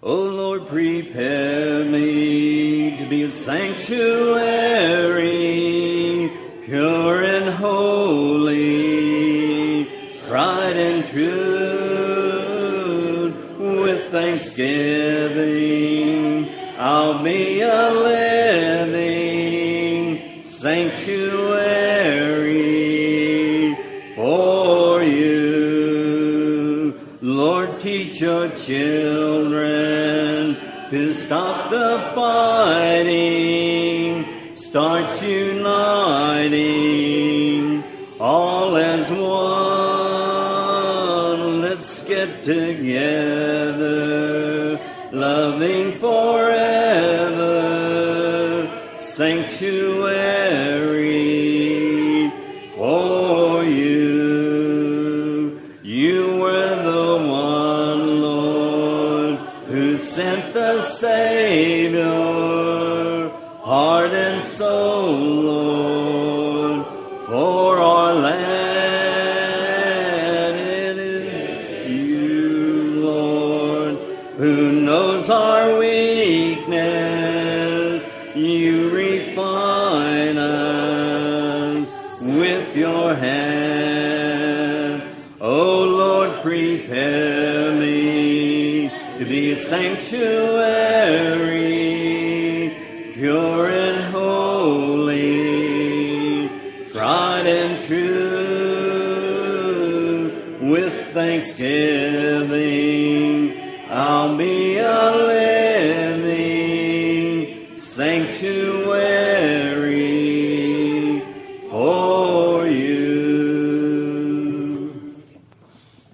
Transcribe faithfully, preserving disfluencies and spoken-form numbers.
O Lord, prepare me to be a sanctuary, pure and holy, tried and true. With thanksgiving, I'll be a living sanctuary for you. Lord, teach your children to stop the fighting, start uniting, all as one. Let's get together, loving forever, sanctuary for you. You were the one, Lord, who sent the Savior, heart and soul, Lord, for our land. It is you, Lord, who knows our weakness. You refine us with your hand. O Lord, prepare me to be a sanctuary, pure and holy, tried and true. With thanksgiving, I'll be a living sanctuary